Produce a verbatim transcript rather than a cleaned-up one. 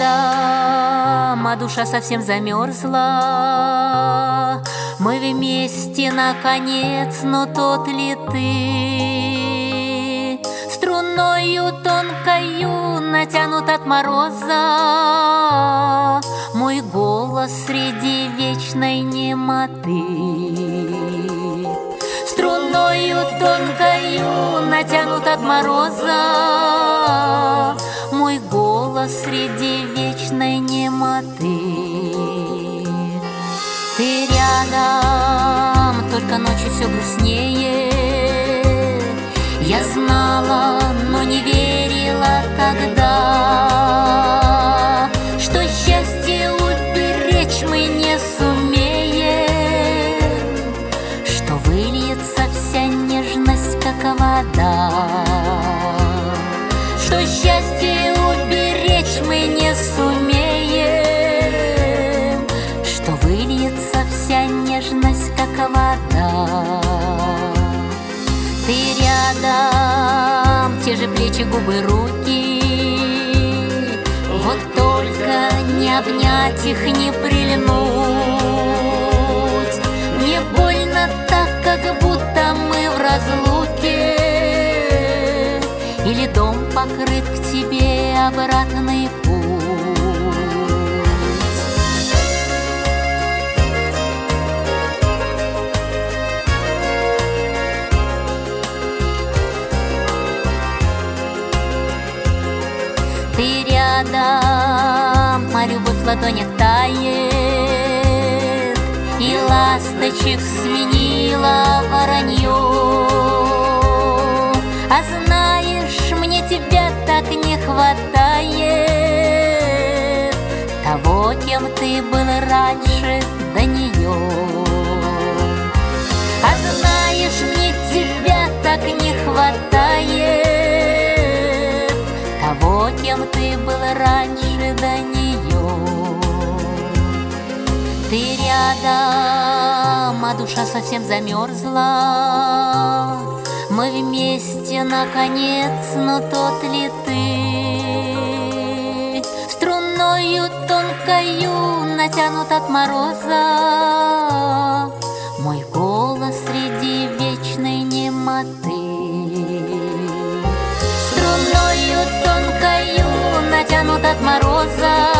рядом, а душа совсем замерзла. Мы вместе наконец, но тот ли ты? Струною тонкою натянут от мороза мой голос среди вечной немоты. Струною тонкою натянут от мороза мой голос среди вечной немоты. Ты рядом, только ночью все грустнее. Я знала, но не верила тогда, что счастье уберечь мы не сумеем, что выльется вся нежность, как вода. Что счастье уберечь мы не сумеем, что выльется вся нежность, как вода. Ты рядом, те же плечи, губы, руки. Вот только не обнять их, не прильнуть. Мне больно так, как будто мы в разлуке, или дом покрыт к тебе обратный путь. Ты рядом, а любовь в ладонях тает, и ласточек сменила воронье. А знаешь, мне тебя так не хватает, того, кем ты был раньше до нее. А знаешь, мне тебя так не хватает, того, кем ты был раньше до нее. Ты рядом, а душа совсем замерзла. Мы вместе наконец, но тот ли ты? Струною тонкою натянут от мороза мой голос среди вечной немоты. Струною тонкою натянут от мороза